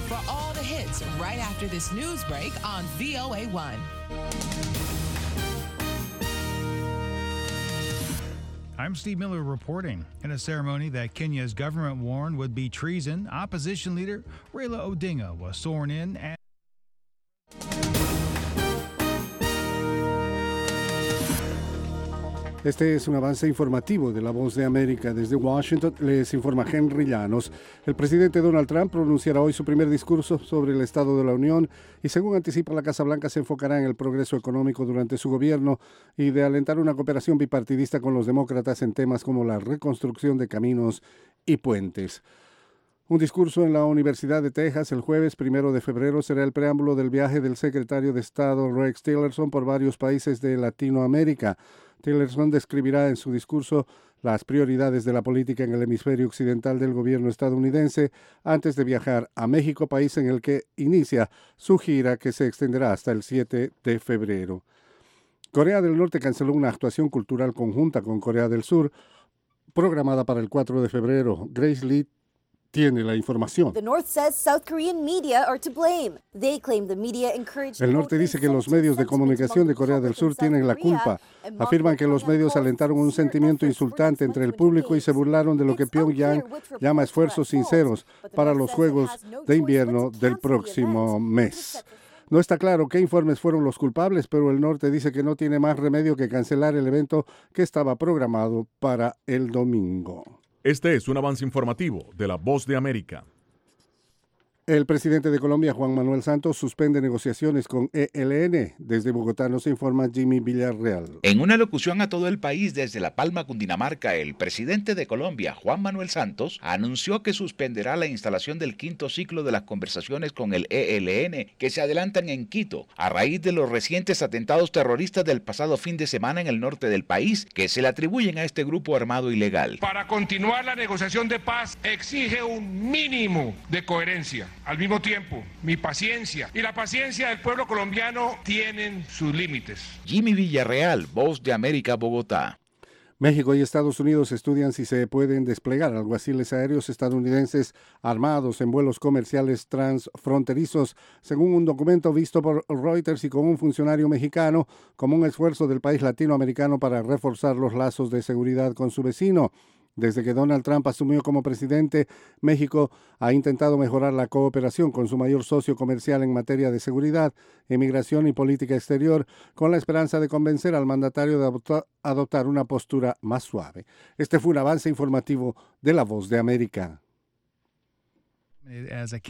for all the hits right after this news break on VOA1. I'm Steve Miller reporting. In a ceremony that Kenya's government warned would be treason, opposition leader Raila Odinga was sworn in as Este es un avance informativo de La Voz de América. Desde Washington les informa Henry Llanos. El presidente Donald Trump pronunciará hoy su primer discurso sobre el Estado de la Unión y, según anticipa la Casa Blanca, se enfocará en el progreso económico durante su gobierno y de alentar una cooperación bipartidista con los demócratas en temas como la reconstrucción de caminos y puentes. Un discurso en la Universidad de Texas el jueves 1 de febrero será el preámbulo del viaje del secretario de Estado Rex Tillerson por varios países de Latinoamérica. Tillerson describirá en su discurso las prioridades de la política en el hemisferio occidental del gobierno estadounidense antes de viajar a México, país en el que inicia su gira que se extenderá hasta el 7 de febrero. Corea del Norte canceló una actuación cultural conjunta con Corea del Sur programada para el 4 de febrero. Grace Lee tiene la información. The North says South Korean media are to blame. They claim the media encouraged. El norte dice que los medios de comunicación de Corea del Sur tienen la culpa. Afirman que los medios alentaron un sentimiento insultante entre el público y se burlaron de lo que Pyongyang llama esfuerzos sinceros para los Juegos de Invierno del próximo mes. No está claro qué informes fueron los culpables, pero el norte dice que no tiene más remedio que cancelar el evento que estaba programado para el domingo. Este es un avance informativo de La Voz de América. El presidente de Colombia, Juan Manuel Santos, suspende negociaciones con ELN. Desde Bogotá nos informa Jimmy Villarreal. En una locución a todo el país desde La Palma, Cundinamarca, el presidente de Colombia, Juan Manuel Santos, anunció que suspenderá la instalación del quinto ciclo de las conversaciones con el ELN que se adelantan en Quito a raíz de los recientes atentados terroristas del pasado fin de semana en el norte del país que se le atribuyen a este grupo armado ilegal. Para continuar la negociación de paz exige un mínimo de coherencia. Al mismo tiempo, mi paciencia y la paciencia del pueblo colombiano tienen sus límites. Jimmy Villarreal, Voz de América, Bogotá. México y Estados Unidos estudian si se pueden desplegar alguaciles aéreos estadounidenses armados en vuelos comerciales transfronterizos, según un documento visto por Reuters y con un funcionario mexicano, como un esfuerzo del país latinoamericano para reforzar los lazos de seguridad con su vecino. Desde que Donald Trump asumió como presidente, México ha intentado mejorar la cooperación con su mayor socio comercial en materia de seguridad, inmigración y política exterior, con la esperanza de convencer al mandatario de adoptar una postura más suave. Este fue un avance informativo de La Voz de América.